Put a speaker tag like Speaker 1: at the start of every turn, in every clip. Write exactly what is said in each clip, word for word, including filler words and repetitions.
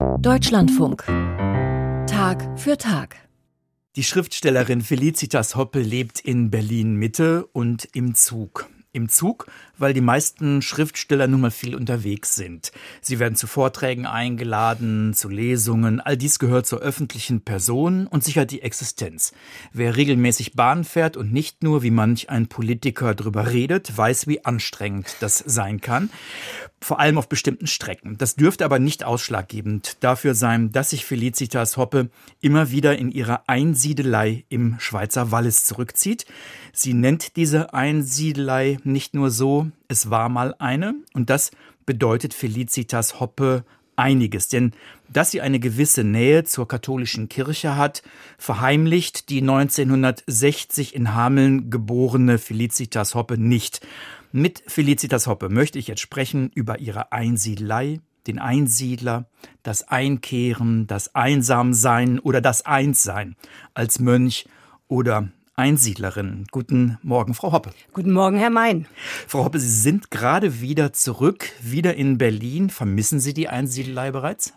Speaker 1: Deutschlandfunk. Tag für Tag.
Speaker 2: Die Schriftstellerin Felicitas Hoppe lebt in Berlin-Mitte und im Zug. Im Zug, weil die meisten Schriftsteller nun mal viel unterwegs sind. Sie werden zu Vorträgen eingeladen, zu Lesungen. All dies gehört zur öffentlichen Person und sichert die Existenz. Wer regelmäßig Bahn fährt und nicht nur, wie manch ein Politiker drüber redet, weiß, wie anstrengend das sein kann. Vor allem auf bestimmten Strecken. Das dürfte aber nicht ausschlaggebend dafür sein, dass sich Felicitas Hoppe immer wieder in ihrer Einsiedelei im Schweizer Wallis zurückzieht. Sie nennt diese Einsiedelei nicht nur so, es war mal eine. Und das bedeutet Felicitas Hoppe einiges. Denn dass sie eine gewisse Nähe zur katholischen Kirche hat, verheimlicht die neunzehnhundertsechzig in Hameln geborene Felicitas Hoppe nicht. Mit Felicitas Hoppe möchte ich jetzt sprechen über ihre Einsiedelei, den Einsiedler, das Einkehren, das Einsamsein oder das Einssein als Mönch oder Einsiedlerin. Guten Morgen, Frau Hoppe.
Speaker 3: Guten Morgen, Herr Mein.
Speaker 2: Frau Hoppe, Sie sind gerade wieder zurück, wieder in Berlin. Vermissen Sie die Einsiedelei bereits?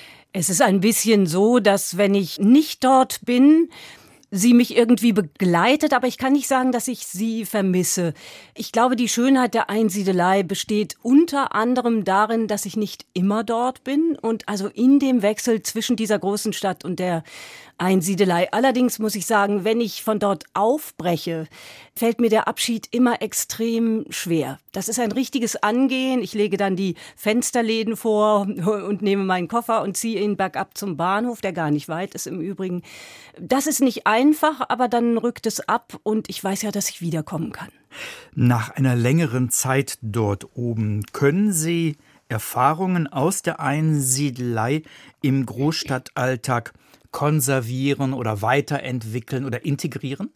Speaker 3: Es ist ein bisschen so, dass wenn ich nicht dort bin, sie mich irgendwie begleitet, aber ich kann nicht sagen, dass ich sie vermisse. Ich glaube, die Schönheit der Einsiedelei besteht unter anderem darin, dass ich nicht immer dort bin und also in dem Wechsel zwischen dieser großen Stadt und der Einsiedelei. Allerdings muss ich sagen, wenn ich von dort aufbreche, fällt mir der Abschied immer extrem schwer. Das ist ein richtiges Angehen. Ich lege dann die Fensterläden vor und nehme meinen Koffer und ziehe ihn bergab zum Bahnhof, der gar nicht weit ist im Übrigen. Das ist nicht einfach, aber dann rückt es ab und ich weiß ja, dass ich wiederkommen kann.
Speaker 2: Nach einer längeren Zeit dort oben können Sie Erfahrungen aus der Einsiedelei im Großstadtalltag konservieren oder weiterentwickeln oder integrieren?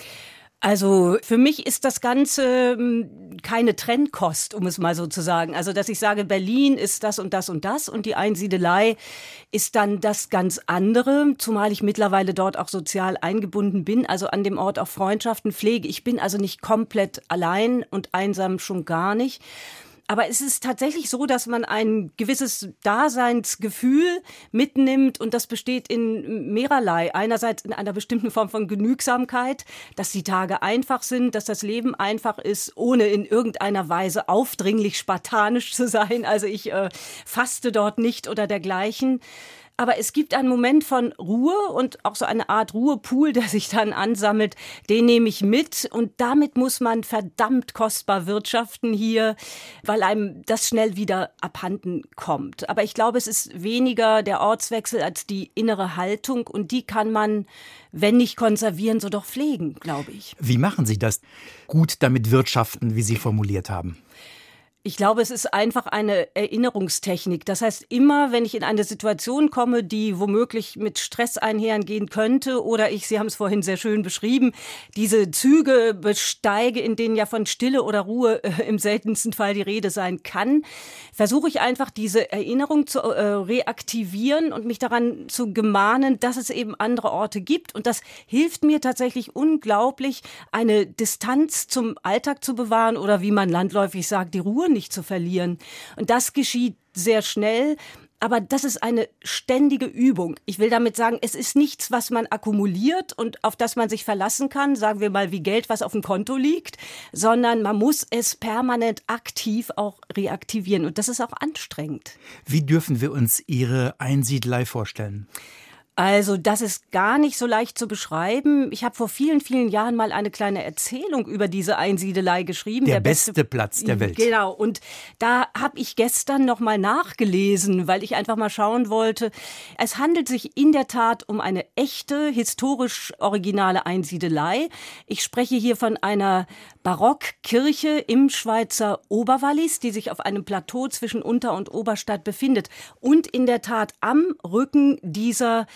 Speaker 3: Also für mich ist das Ganze keine Trennkost, um es mal so zu sagen. Also dass ich sage, Berlin ist das und das und das und die Einsiedelei ist dann das ganz andere, zumal ich mittlerweile dort auch sozial eingebunden bin, also an dem Ort auch Freundschaften pflege. Ich bin also nicht komplett allein und einsam schon gar nicht. Aber es ist tatsächlich so, dass man ein gewisses Daseinsgefühl mitnimmt und das besteht in mehrerlei. Einerseits in einer bestimmten Form von Genügsamkeit, dass die Tage einfach sind, dass das Leben einfach ist, ohne in irgendeiner Weise aufdringlich spartanisch zu sein. Also ich äh, faste dort nicht oder dergleichen. Aber es gibt einen Moment von Ruhe und auch so eine Art Ruhepool, der sich dann ansammelt. Den nehme ich mit und damit muss man verdammt kostbar wirtschaften hier, weil einem das schnell wieder abhanden kommt. Aber ich glaube, es ist weniger der Ortswechsel als die innere Haltung und die kann man, wenn nicht konservieren, so doch pflegen, glaube ich.
Speaker 2: Wie machen Sie das? Gut damit wirtschaften, wie Sie formuliert haben.
Speaker 3: Ich glaube, es ist einfach eine Erinnerungstechnik. Das heißt, immer, wenn ich in eine Situation komme, die womöglich mit Stress einhergehen könnte oder ich, Sie haben es vorhin sehr schön beschrieben, diese Züge besteige, in denen ja von Stille oder Ruhe äh, im seltensten Fall die Rede sein kann, versuche ich einfach diese Erinnerung zu äh, reaktivieren und mich daran zu gemahnen, dass es eben andere Orte gibt. Und das hilft mir tatsächlich unglaublich, eine Distanz zum Alltag zu bewahren oder wie man landläufig sagt, die Ruhe nicht zu verlieren. Und das geschieht sehr schnell. Aber das ist eine ständige Übung. Ich will damit sagen, es ist nichts, was man akkumuliert und auf das man sich verlassen kann, sagen wir mal wie Geld, was auf dem Konto liegt, sondern man muss es permanent aktiv auch reaktivieren. Und das ist auch anstrengend.
Speaker 2: Wie dürfen wir uns Ihre Einsiedelei vorstellen?
Speaker 3: Also das ist gar nicht so leicht zu beschreiben. Ich habe vor vielen, vielen Jahren mal eine kleine Erzählung über diese Einsiedelei geschrieben.
Speaker 2: Der, der beste, beste Platz der Welt.
Speaker 3: Genau. Und da habe ich gestern noch mal nachgelesen, weil ich einfach mal schauen wollte. Es handelt sich in der Tat um eine echte, historisch originale Einsiedelei. Ich spreche hier von einer Barockkirche im Schweizer Oberwallis, die sich auf einem Plateau zwischen Unter- und Oberstadt befindet. Und in der Tat am Rücken dieser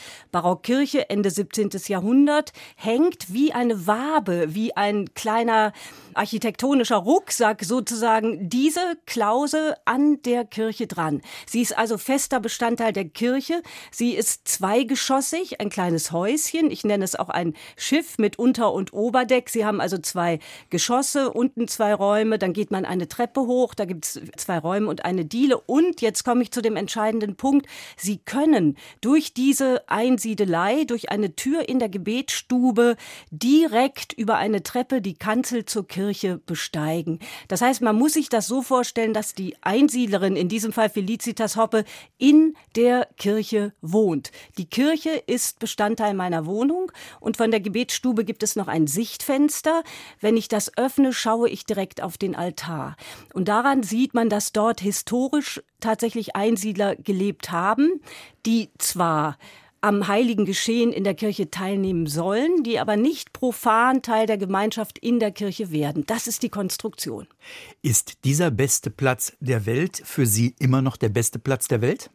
Speaker 3: Barockkirche, Ende siebzehnten. Jahrhundert, hängt wie eine Wabe, wie ein kleiner architektonischer Rucksack sozusagen diese Klause an der Kirche dran. Sie ist also fester Bestandteil der Kirche. Sie ist zweigeschossig, ein kleines Häuschen. Ich nenne es auch ein Schiff mit Unter- und Oberdeck. Sie haben also zwei Geschosse, unten zwei Räume, dann geht man eine Treppe hoch, da gibt es zwei Räume und eine Diele. Und jetzt komme ich zu dem entscheidenden Punkt. Sie können durch diese Einsiedelei, durch eine Tür in der Gebetsstube direkt über eine Treppe die Kanzel zur Kirche besteigen. Das heißt, man muss sich das so vorstellen, dass die Einsiedlerin, in diesem Fall Felicitas Hoppe, in der Kirche wohnt. Die Kirche ist Bestandteil meiner Wohnung und von der Gebetsstube gibt es noch ein Sichtfenster. Wenn ich das öffne, schaue ich direkt auf den Altar. Und daran sieht man, dass dort historisch tatsächlich Einsiedler gelebt haben, die zwar am heiligen Geschehen in der Kirche teilnehmen sollen, die aber nicht profan Teil der Gemeinschaft in der Kirche werden. Das ist die Konstruktion.
Speaker 2: Ist dieser beste Platz der Welt für Sie immer noch der beste Platz der Welt?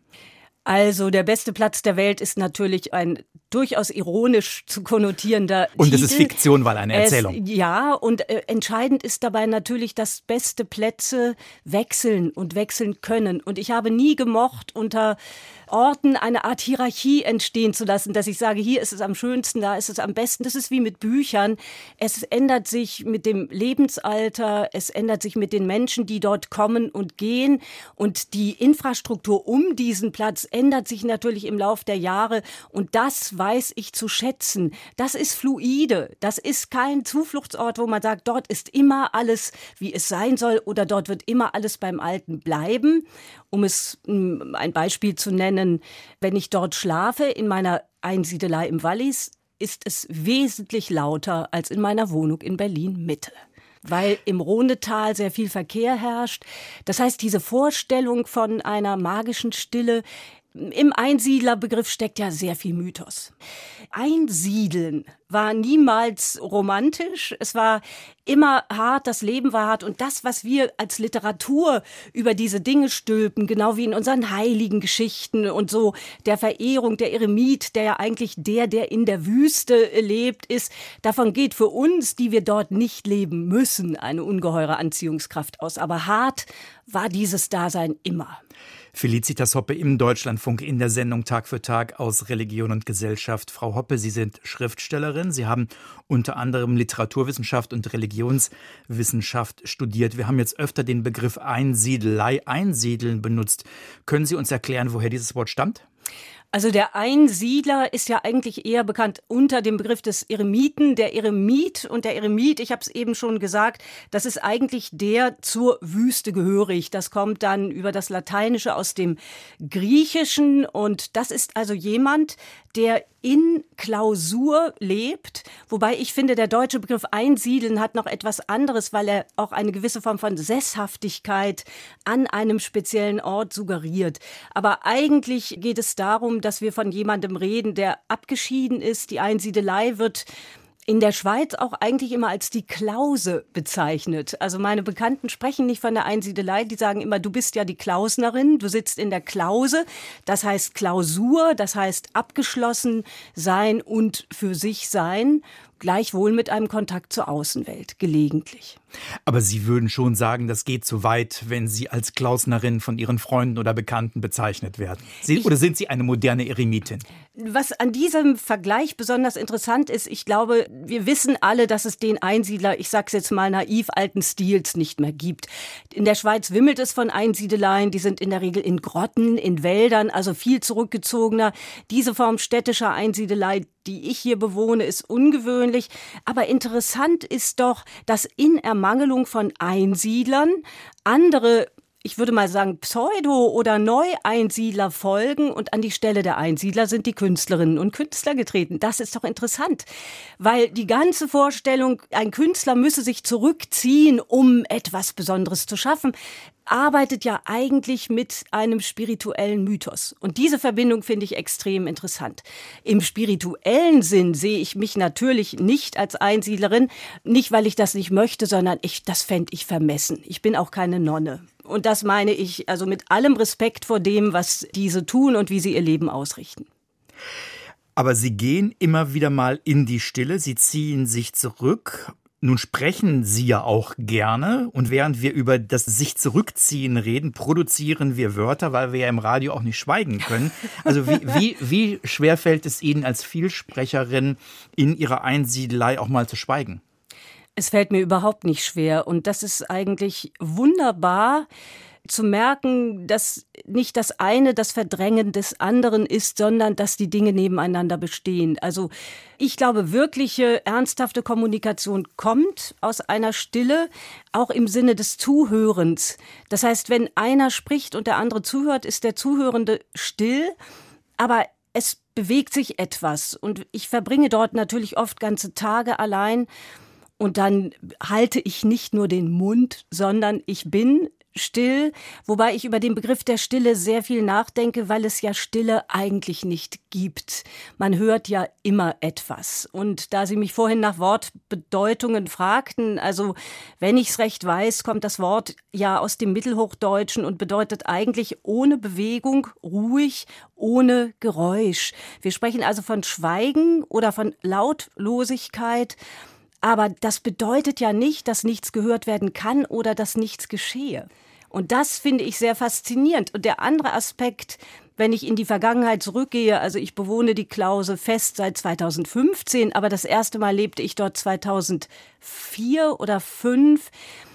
Speaker 3: Also der beste Platz der Welt ist natürlich ein durchaus ironisch zu konnotierender
Speaker 2: Und
Speaker 3: Titel.
Speaker 2: es ist Fiktion, weil eine Erzählung.
Speaker 3: Es, ja, und äh, entscheidend ist dabei natürlich, dass beste Plätze wechseln und wechseln können. Und ich habe nie gemocht, unter Orten eine Art Hierarchie entstehen zu lassen, dass ich sage, hier ist es am schönsten, da ist es am besten. Das ist wie mit Büchern. Es ändert sich mit dem Lebensalter, es ändert sich mit den Menschen, die dort kommen und gehen. Und die Infrastruktur um diesen Platz ändert sich natürlich im Lauf der Jahre. Und das weiß ich zu schätzen. Das ist fluide. Das ist kein Zufluchtsort, wo man sagt, dort ist immer alles, wie es sein soll, oder dort wird immer alles beim Alten bleiben. Um es um ein Beispiel zu nennen, wenn ich dort schlafe, in meiner Einsiedelei im Wallis, ist es wesentlich lauter als in meiner Wohnung in Berlin-Mitte. Weil im Rhonetal sehr viel Verkehr herrscht. Das heißt, diese Vorstellung von einer magischen Stille, im Einsiedlerbegriff steckt ja sehr viel Mythos. Einsiedeln war niemals romantisch. Es war immer hart, das Leben war hart. Und das, was wir als Literatur über diese Dinge stülpen, genau wie in unseren heiligen Geschichten und so, der Verehrung, der Eremit, der ja eigentlich der, der in der Wüste lebt, ist, davon geht für uns, die wir dort nicht leben müssen, eine ungeheure Anziehungskraft aus. Aber hart war dieses Dasein immer.
Speaker 2: Felicitas Hoppe im Deutschlandfunk in der Sendung Tag für Tag aus Religion und Gesellschaft. Frau Hoppe, Sie sind Schriftstellerin. Sie haben unter anderem Literaturwissenschaft und Religionswissenschaft studiert. Wir haben jetzt öfter den Begriff Einsiedelei, Einsiedeln benutzt. Können Sie uns erklären, woher dieses Wort stammt?
Speaker 3: Also der Einsiedler ist ja eigentlich eher bekannt unter dem Begriff des Eremiten. Der Eremit und der Eremit, ich habe es eben schon gesagt, das ist eigentlich der zur Wüste gehörig. Das kommt dann über das Lateinische aus dem Griechischen und das ist also jemand, der in Klausur lebt, wobei ich finde, der deutsche Begriff Einsiedeln hat noch etwas anderes, weil er auch eine gewisse Form von Sesshaftigkeit an einem speziellen Ort suggeriert. Aber eigentlich geht es darum, dass wir von jemandem reden, der abgeschieden ist. Die Einsiedelei wird in der Schweiz auch eigentlich immer als die Klause bezeichnet. Also meine Bekannten sprechen nicht von der Einsiedelei, die sagen immer, du bist ja die Klausnerin, du sitzt in der Klause. Das heißt Klausur, das heißt abgeschlossen sein und für sich sein, gleichwohl mit einem Kontakt zur Außenwelt, gelegentlich.
Speaker 2: Aber Sie würden schon sagen, das geht zu weit, wenn Sie als Klausnerin von Ihren Freunden oder Bekannten bezeichnet werden. Sie, ich, oder sind Sie eine moderne Eremitin?
Speaker 3: Was an diesem Vergleich besonders interessant ist, ich glaube, wir wissen alle, dass es den Einsiedler, ich sag's jetzt mal naiv, alten Stils nicht mehr gibt. In der Schweiz wimmelt es von Einsiedeleien, die sind in der Regel in Grotten, in Wäldern, also viel zurückgezogener. Diese Form städtischer Einsiedelei, die ich hier bewohne, ist ungewöhnlich. Aber interessant ist doch, dass in Ermangelung von Einsiedlern andere, ich würde mal sagen, Pseudo- oder Neueinsiedler folgen und an die Stelle der Einsiedler sind die Künstlerinnen und Künstler getreten. Das ist doch interessant, weil die ganze Vorstellung, ein Künstler müsse sich zurückziehen, um etwas Besonderes zu schaffen, arbeitet ja eigentlich mit einem spirituellen Mythos. Und diese Verbindung finde ich extrem interessant. Im spirituellen Sinn sehe ich mich natürlich nicht als Einsiedlerin, nicht weil ich das nicht möchte, sondern ich, das fände ich vermessen. Ich bin auch keine Nonne. Und das meine ich also mit allem Respekt vor dem, was diese tun und wie sie ihr Leben ausrichten.
Speaker 2: Aber Sie gehen immer wieder mal in die Stille, Sie ziehen sich zurück. Nun sprechen Sie ja auch gerne und während wir über das sich zurückziehen reden, produzieren wir Wörter, weil wir ja im Radio auch nicht schweigen können. Also wie, wie, wie schwer fällt es Ihnen als Vielsprecherin in Ihrer Einsiedelei auch mal zu schweigen?
Speaker 3: Es fällt mir überhaupt nicht schwer und das ist eigentlich wunderbar zu merken, dass nicht das eine das Verdrängen des anderen ist, sondern dass die Dinge nebeneinander bestehen. Also ich glaube, wirkliche, ernsthafte Kommunikation kommt aus einer Stille, auch im Sinne des Zuhörens. Das heißt, wenn einer spricht und der andere zuhört, ist der Zuhörende still, aber es bewegt sich etwas. Und ich verbringe dort natürlich oft ganze Tage allein und dann halte ich nicht nur den Mund, sondern ich bin still, wobei ich über den Begriff der Stille sehr viel nachdenke, weil es ja Stille eigentlich nicht gibt. Man hört ja immer etwas. Und da Sie mich vorhin nach Wortbedeutungen fragten, also wenn ich es recht weiß, kommt das Wort ja aus dem Mittelhochdeutschen und bedeutet eigentlich ohne Bewegung, ruhig, ohne Geräusch. Wir sprechen also von Schweigen oder von Lautlosigkeit. Aber das bedeutet ja nicht, dass nichts gehört werden kann oder dass nichts geschehe. Und das finde ich sehr faszinierend. Und der andere Aspekt, wenn ich in die Vergangenheit zurückgehe, also ich bewohne die Klause fest seit zweitausendfünfzehn, aber das erste Mal lebte ich dort zweitausendvier oder zweitausendfünf.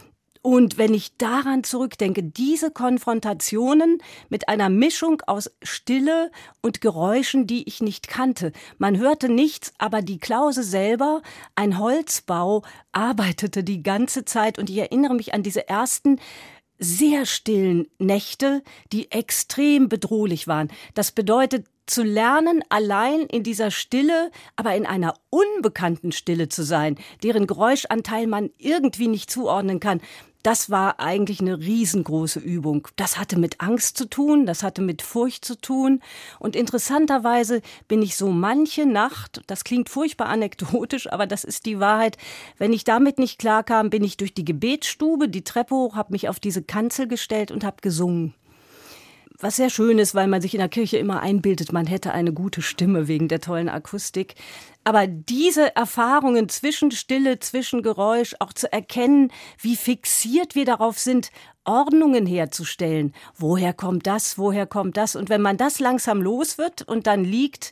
Speaker 3: Und wenn ich daran zurückdenke, diese Konfrontationen mit einer Mischung aus Stille und Geräuschen, die ich nicht kannte. Man hörte nichts, aber die Klause selber, ein Holzbau, arbeitete die ganze Zeit. Und ich erinnere mich an diese ersten sehr stillen Nächte, die extrem bedrohlich waren. Das bedeutet, zu lernen, allein in dieser Stille, aber in einer unbekannten Stille zu sein, deren Geräuschanteil man irgendwie nicht zuordnen kann. Das war eigentlich eine riesengroße Übung. Das hatte mit Angst zu tun, das hatte mit Furcht zu tun. Und interessanterweise bin ich so manche Nacht, das klingt furchtbar anekdotisch, aber das ist die Wahrheit, wenn ich damit nicht klarkam, bin ich durch die Gebetsstube, die Treppe hoch, habe mich auf diese Kanzel gestellt und habe gesungen. Was sehr schön ist, weil man sich in der Kirche immer einbildet, man hätte eine gute Stimme wegen der tollen Akustik. Aber diese Erfahrungen zwischen Stille, zwischen Geräusch, auch zu erkennen, wie fixiert wir darauf sind, Ordnungen herzustellen. Woher kommt das, woher kommt das? Und wenn man das langsam los wird und dann liegt,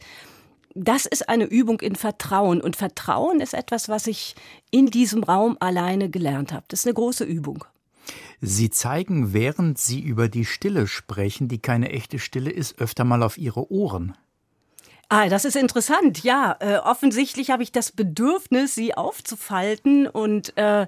Speaker 3: das ist eine Übung in Vertrauen. Und Vertrauen ist etwas, was ich in diesem Raum alleine gelernt habe. Das ist eine große Übung.
Speaker 2: Sie zeigen, während Sie über die Stille sprechen, die keine echte Stille ist, öfter mal auf Ihre Ohren.
Speaker 3: Ah, das ist interessant. Ja, äh, offensichtlich habe ich das Bedürfnis, sie aufzufalten. Und äh,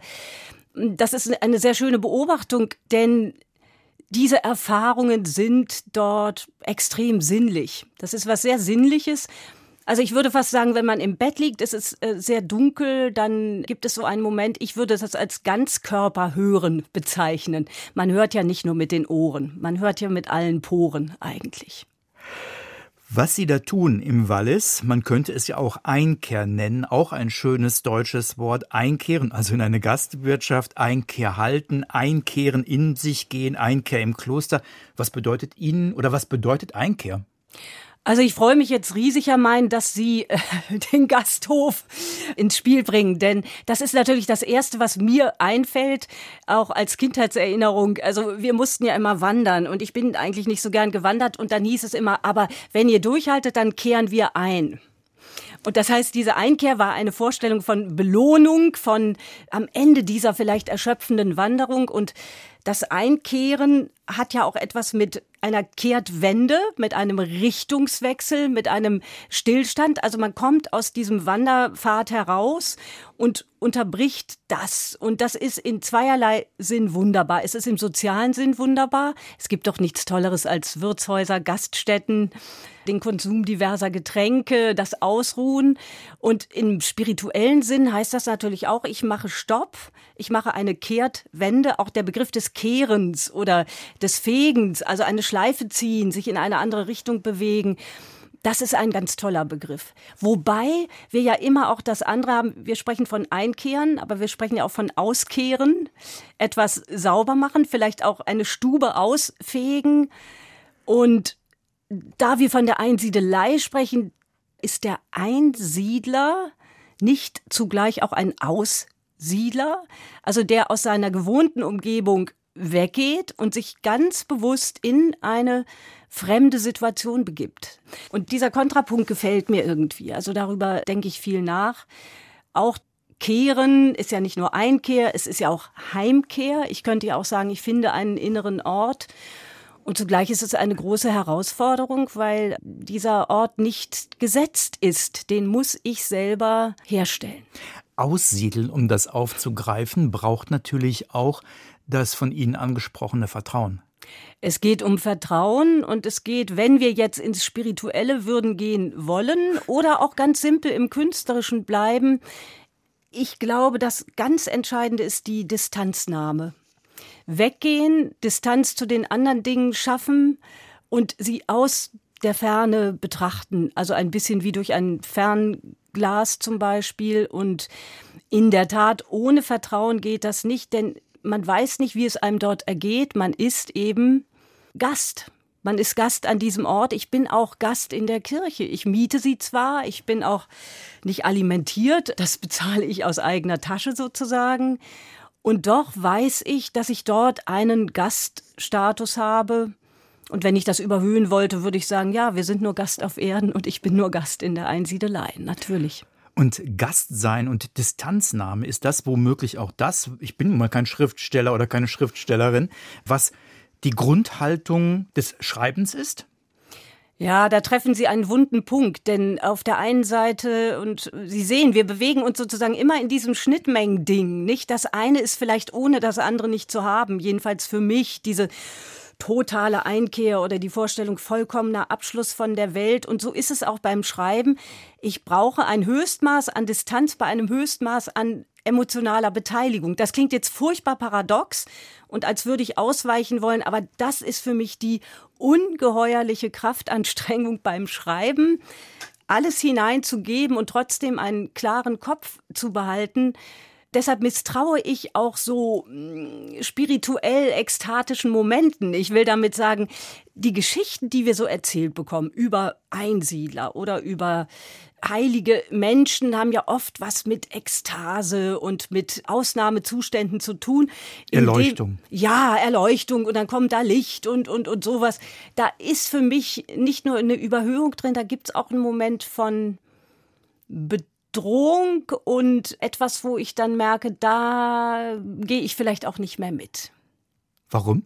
Speaker 3: das ist eine sehr schöne Beobachtung, denn diese Erfahrungen sind dort extrem sinnlich. Das ist was sehr Sinnliches. Also ich würde fast sagen, wenn man im Bett liegt, es ist äh, sehr dunkel, dann gibt es so einen Moment, ich würde das als Ganzkörperhören bezeichnen. Man hört ja nicht nur mit den Ohren, man hört ja mit allen Poren eigentlich.
Speaker 2: Was Sie da tun im Wallis, man könnte es ja auch Einkehr nennen, auch ein schönes deutsches Wort, einkehren, also in eine Gastwirtschaft, Einkehr halten, einkehren, in sich gehen, Einkehr im Kloster. Was bedeutet Ihnen oder was bedeutet Einkehr?
Speaker 3: Also ich freue mich jetzt riesig, Herr Mein, dass Sie äh, den Gasthof ins Spiel bringen, denn das ist natürlich das Erste, was mir einfällt, auch als Kindheitserinnerung. Also wir mussten ja immer wandern und ich bin eigentlich nicht so gern gewandert und dann hieß es immer, aber wenn ihr durchhaltet, dann kehren wir ein. Und das heißt, diese Einkehr war eine Vorstellung von Belohnung, von am Ende dieser vielleicht erschöpfenden Wanderung. Und das Einkehren hat ja auch etwas mit einer Kehrtwende, mit einem Richtungswechsel, mit einem Stillstand. Also man kommt aus diesem Wanderpfad heraus und unterbricht das. Und das ist in zweierlei Sinn wunderbar. Es ist im sozialen Sinn wunderbar. Es gibt doch nichts Tolleres als Wirtshäuser, Gaststätten, den Konsum diverser Getränke, das Ausruhen. Und im spirituellen Sinn heißt das natürlich auch, ich mache Stopp, ich mache eine Kehrtwende, auch der Begriff des Kehrens oder des Fegens, also eine Schleife ziehen, sich in eine andere Richtung bewegen. Das ist ein ganz toller Begriff. Wobei wir ja immer auch das andere haben, wir sprechen von Einkehren, aber wir sprechen ja auch von Auskehren, etwas sauber machen, vielleicht auch eine Stube ausfegen. Und da wir von der Einsiedelei sprechen, ist der Einsiedler nicht zugleich auch ein Aussiedler, also der aus seiner gewohnten Umgebung weggeht und sich ganz bewusst in eine fremde Situation begibt. Und dieser Kontrapunkt gefällt mir irgendwie. Also darüber denke ich viel nach. Auch Kehren ist ja nicht nur Einkehr, es ist ja auch Heimkehr. Ich könnte ja auch sagen, ich finde einen inneren Ort. Und zugleich ist es eine große Herausforderung, weil dieser Ort nicht gesetzt ist. Den muss ich selber herstellen.
Speaker 2: Aussiedeln, um das aufzugreifen, braucht natürlich auch das von Ihnen angesprochene Vertrauen.
Speaker 3: Es geht um Vertrauen und es geht, wenn wir jetzt ins Spirituelle würden gehen wollen oder auch ganz simpel im Künstlerischen bleiben. Ich glaube, das ganz Entscheidende ist die Distanznahme. Weggehen, Distanz zu den anderen Dingen schaffen und sie aus der Ferne betrachten. Also ein bisschen wie durch ein Fernglas zum Beispiel. Und in der Tat, ohne Vertrauen geht das nicht, denn man weiß nicht, wie es einem dort ergeht. Man ist eben Gast. Man ist Gast an diesem Ort. Ich bin auch Gast in der Kirche. Ich miete sie zwar, ich bin auch nicht alimentiert. Das bezahle ich aus eigener Tasche sozusagen. Und doch weiß ich, dass ich dort einen Gaststatus habe. Und wenn ich das überhöhen wollte, würde ich sagen, ja, wir sind nur Gast auf Erden und ich bin nur Gast in der Einsiedelei. Natürlich.
Speaker 2: Und Gastsein und Distanznahme, ist das womöglich auch das, ich bin nun mal kein Schriftsteller oder keine Schriftstellerin, was die Grundhaltung des Schreibens ist?
Speaker 3: Ja, da treffen Sie einen wunden Punkt, denn auf der einen Seite, und Sie sehen, wir bewegen uns sozusagen immer in diesem Schnittmengen-Ding, nicht? Das eine ist vielleicht ohne das andere nicht zu haben, jedenfalls für mich, diese totale Einkehr oder die Vorstellung vollkommener Abschluss von der Welt. Und so ist es auch beim Schreiben. Ich brauche ein Höchstmaß an Distanz bei einem Höchstmaß an emotionaler Beteiligung. Das klingt jetzt furchtbar paradox und als würde ich ausweichen wollen, aber das ist für mich die ungeheuerliche Kraftanstrengung beim Schreiben, alles hineinzugeben und trotzdem einen klaren Kopf zu behalten. Deshalb misstraue ich auch so spirituell ekstatischen Momenten. Ich will damit sagen, die Geschichten, die wir so erzählt bekommen über Einsiedler oder über heilige Menschen, haben ja oft was mit Ekstase und mit Ausnahmezuständen zu tun.
Speaker 2: Erleuchtung.
Speaker 3: Dem, ja, Erleuchtung und dann kommt da Licht und, und, und sowas. Da ist für mich nicht nur eine Überhöhung drin, da gibt es auch einen Moment von Bedeutung. Drohung und etwas, wo ich dann merke, da gehe ich vielleicht auch nicht mehr mit.
Speaker 2: Warum?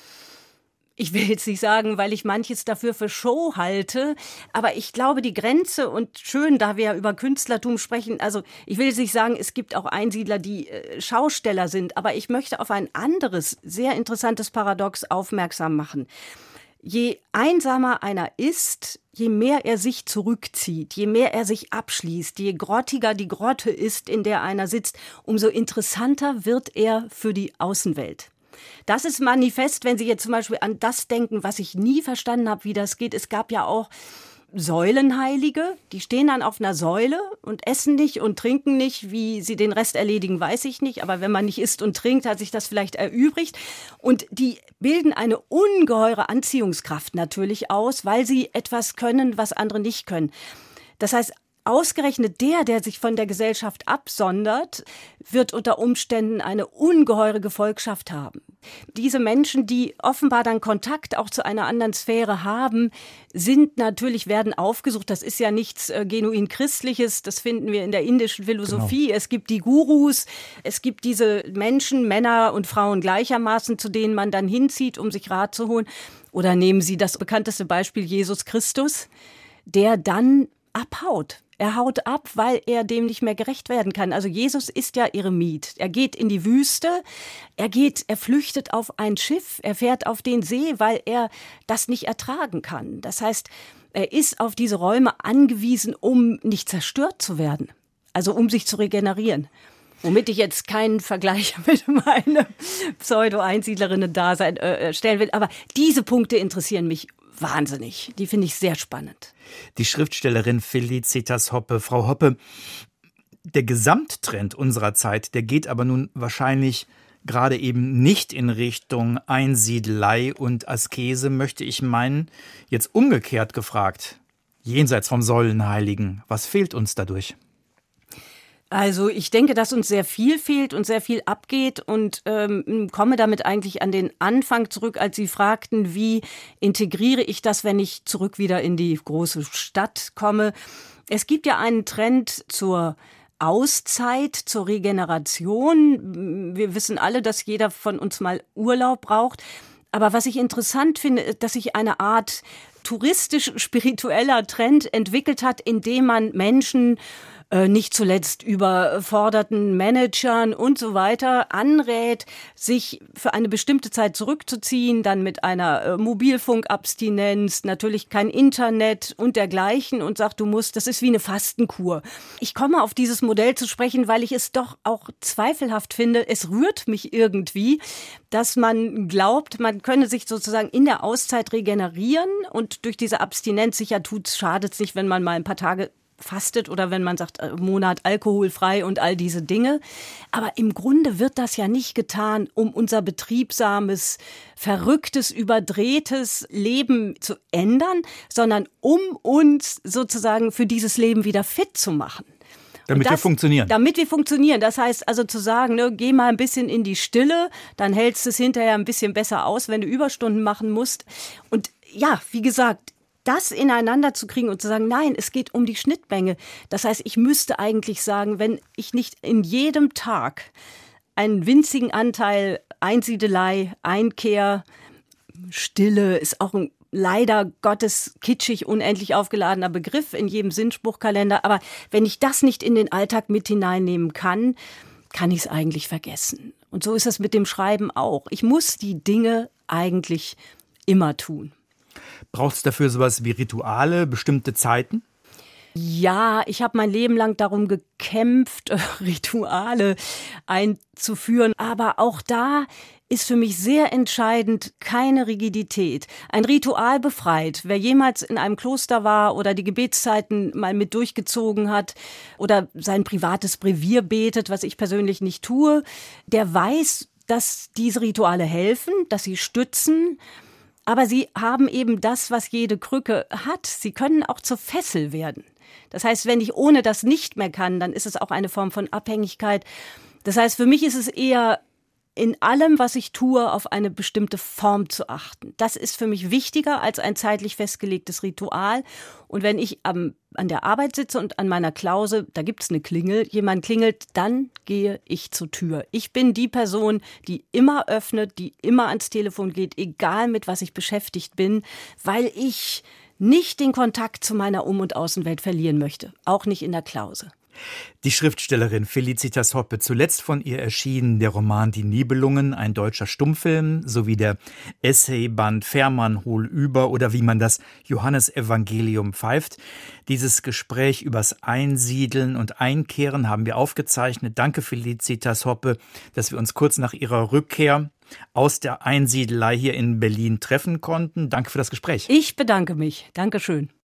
Speaker 3: Ich will jetzt nicht sagen, weil ich manches dafür für Show halte, aber ich glaube, die Grenze, und schön, da wir ja über Künstlertum sprechen, also ich will jetzt nicht sagen, es gibt auch Einsiedler, die äh, Schausteller sind, aber ich möchte auf ein anderes, sehr interessantes Paradox aufmerksam machen. Je einsamer einer ist, je mehr er sich zurückzieht, je mehr er sich abschließt, je grottiger die Grotte ist, in der einer sitzt, umso interessanter wird er für die Außenwelt. Das ist manifest, wenn Sie jetzt zum Beispiel an das denken, was ich nie verstanden habe, wie das geht. Es gab ja auch Säulenheilige, die stehen dann auf einer Säule und essen nicht und trinken nicht. Wie sie den Rest erledigen, weiß ich nicht. Aber wenn man nicht isst und trinkt, hat sich das vielleicht erübrigt. Und die bilden eine ungeheure Anziehungskraft natürlich aus, weil sie etwas können, was andere nicht können. Das heißt, ausgerechnet der, der sich von der Gesellschaft absondert, wird unter Umständen eine ungeheure Gefolgschaft haben. Diese Menschen, die offenbar dann Kontakt auch zu einer anderen Sphäre haben, sind natürlich, werden aufgesucht. Das ist ja nichts äh, genuin Christliches, das finden wir in der indischen Philosophie. Genau. Es gibt die Gurus, es gibt diese Menschen, Männer und Frauen gleichermaßen, zu denen man dann hinzieht, um sich Rat zu holen. Oder nehmen Sie das bekannteste Beispiel Jesus Christus, der dann abhaut. Er haut ab, weil er dem nicht mehr gerecht werden kann. Also Jesus ist ja Eremit. Er geht in die Wüste, er geht, er flüchtet auf ein Schiff, er fährt auf den See, weil er das nicht ertragen kann. Das heißt, er ist auf diese Räume angewiesen, um nicht zerstört zu werden. Also um sich zu regenerieren. Womit ich jetzt keinen Vergleich mit meinem Pseudo-Einsiedlerinnen-Dasein äh, stellen will. Aber diese Punkte interessieren mich wahnsinnig. Die finde ich sehr spannend.
Speaker 2: Die Schriftstellerin Felicitas Hoppe. Frau Hoppe, der Gesamttrend unserer Zeit, der geht aber nun wahrscheinlich gerade eben nicht in Richtung Einsiedelei und Askese, möchte ich meinen. Jetzt umgekehrt gefragt. jenseits vom Säulenheiligen. Was fehlt uns dadurch?
Speaker 3: Also ich denke, dass uns sehr viel fehlt und sehr viel abgeht und ähm, komme damit eigentlich an den Anfang zurück, als Sie fragten, wie integriere ich das, wenn ich zurück wieder in die große Stadt komme. Es gibt ja einen Trend zur Auszeit, zur Regeneration. Wir wissen alle, dass jeder von uns mal Urlaub braucht. Aber was ich interessant finde, ist, dass sich eine Art touristisch-spiritueller Trend entwickelt hat, indem man Menschen nicht zuletzt überforderten Managern und so weiter anrät, sich für eine bestimmte Zeit zurückzuziehen, dann mit einer Mobilfunkabstinenz, natürlich kein Internet und dergleichen und sagt, du musst, das ist wie eine Fastenkur. Ich komme auf dieses Modell zu sprechen, weil ich es doch auch zweifelhaft finde. Es rührt mich irgendwie, dass man glaubt, man könne sich sozusagen in der Auszeit regenerieren und durch diese Abstinenz, sicher tut's, schadet's nicht, wenn man mal ein paar Tage fastet oder wenn man sagt, Monat alkoholfrei und all diese Dinge. Aber im Grunde wird das ja nicht getan, um unser betriebsames, verrücktes, überdrehtes Leben zu ändern, sondern um uns sozusagen für dieses Leben wieder fit zu machen.
Speaker 2: Damit
Speaker 3: das,
Speaker 2: wir funktionieren.
Speaker 3: Damit wir funktionieren. Das heißt also zu sagen, ne, geh mal ein bisschen in die Stille, dann hältst du es hinterher ein bisschen besser aus, wenn du Überstunden machen musst. Und ja, wie gesagt, das ineinander zu kriegen und zu sagen, nein, es geht um die Schnittmenge. Das heißt, ich müsste eigentlich sagen, wenn ich nicht in jedem Tag einen winzigen Anteil Einsiedelei, Einkehr, Stille ist auch ein leider Gottes kitschig, unendlich aufgeladener Begriff in jedem Sinnspruchkalender. Aber wenn ich das nicht in den Alltag mit hineinnehmen kann, kann ich es eigentlich vergessen. Und so ist es mit dem Schreiben auch. Ich muss die Dinge eigentlich immer tun.
Speaker 2: Braucht es dafür sowas wie Rituale, bestimmte Zeiten?
Speaker 3: Ja, ich habe mein Leben lang darum gekämpft, Rituale einzuführen. Aber auch da ist für mich sehr entscheidend keine Rigidität. Ein Ritual befreit. Wer jemals in einem Kloster war oder die Gebetszeiten mal mit durchgezogen hat oder sein privates Brevier betet, was ich persönlich nicht tue, der weiß, dass diese Rituale helfen, dass sie stützen. Aber sie haben eben das, was jede Krücke hat. Sie können auch zur Fessel werden. Das heißt, wenn ich ohne das nicht mehr kann, dann ist es auch eine Form von Abhängigkeit. Das heißt, für mich ist es eher in allem, was ich tue, auf eine bestimmte Form zu achten. Das ist für mich wichtiger als ein zeitlich festgelegtes Ritual. Und wenn ich am, an der Arbeit sitze und an meiner Klause, da gibt's eine Klingel, jemand klingelt, dann gehe ich zur Tür. Ich bin die Person, die immer öffnet, die immer ans Telefon geht, egal mit was ich beschäftigt bin, weil ich nicht den Kontakt zu meiner Um- und Außenwelt verlieren möchte, auch nicht in der Klause.
Speaker 2: Die Schriftstellerin Felicitas Hoppe, zuletzt von ihr erschienen der Roman Die Nibelungen, ein deutscher Stummfilm, sowie der Essayband Fährmann hol über oder wie man das Johannesevangelium pfeift. Dieses Gespräch übers Einsiedeln und Einkehren haben wir aufgezeichnet. Danke Felicitas Hoppe, dass wir uns kurz nach ihrer Rückkehr aus der Einsiedelei hier in Berlin treffen konnten. Danke für das Gespräch.
Speaker 3: Ich bedanke mich. Dankeschön.